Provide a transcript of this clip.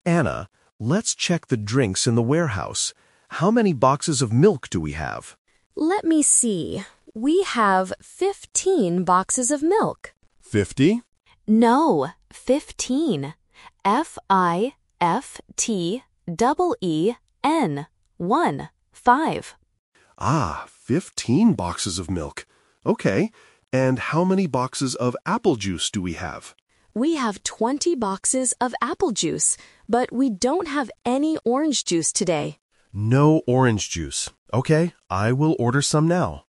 Anna, let's check the drinks in the warehouse. How many boxes of milk do we have? Let me see. We have 15 boxes of milk. 50? No, 15. FIFTEEN. 1, 5. Ah, 15 boxes of milk. Okay, and how many boxes of apple juice do we have? We have 20 boxes of apple juice, but we don't have any orange juice today. No orange juice. Okay, I will order some now.